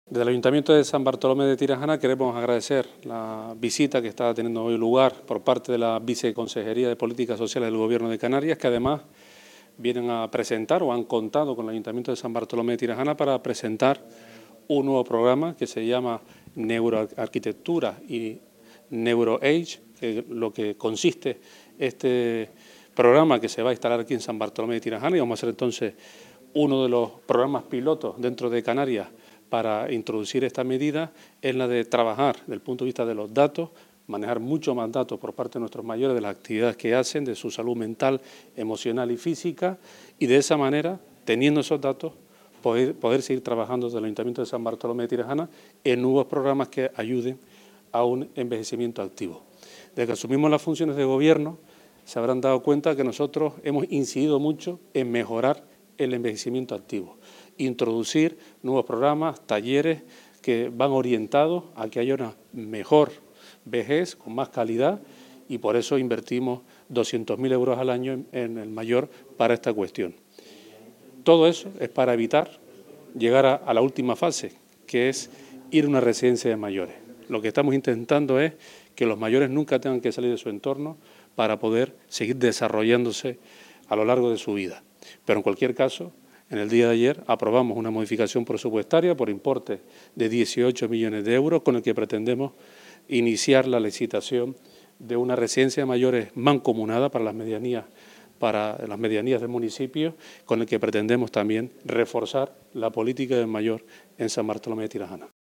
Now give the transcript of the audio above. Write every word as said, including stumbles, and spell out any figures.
Desde el Ayuntamiento de San Bartolomé de Tirajana queremos agradecer la visita que está teniendo hoy lugar por parte de la Viceconsejería de Políticas Sociales del Gobierno de Canarias, que además vienen a presentar o han contado con el Ayuntamiento de San Bartolomé de Tirajana para presentar un nuevo programa que se llama Neuroarquitectura y NeuroAge, que lo que consiste este programa que se va a instalar aquí en San Bartolomé de Tirajana, y vamos a ser entonces uno de los programas pilotos dentro de Canarias para introducir esta medida, es la de trabajar desde el punto de vista de los datos, manejar mucho más datos por parte de nuestros mayores de las actividades que hacen, de su salud mental, emocional y física, y de esa manera, teniendo esos datos, poder, poder seguir trabajando desde el Ayuntamiento de San Bartolomé de Tirajana en nuevos programas que ayuden a un envejecimiento activo. Desde que asumimos las funciones de gobierno, se habrán dado cuenta que nosotros hemos incidido mucho en mejorar el envejecimiento activo, introducir nuevos programas, talleres que van orientados a que haya una mejor vejez, con más calidad, y por eso invertimos doscientos mil euros al año en, en el mayor para esta cuestión. Todo eso es para evitar llegar a, a la última fase, que es ir a una residencia de mayores. Lo que estamos intentando es que los mayores nunca tengan que salir de su entorno para poder seguir desarrollándose a lo largo de su vida. Pero en cualquier caso, en el día de ayer aprobamos una modificación presupuestaria por importe de dieciocho millones de euros con el que pretendemos iniciar la licitación de una residencia de mayores mancomunada para las medianías, para las medianías del municipio, con el que pretendemos también reforzar la política del mayor en San Bartolomé de Tirajana.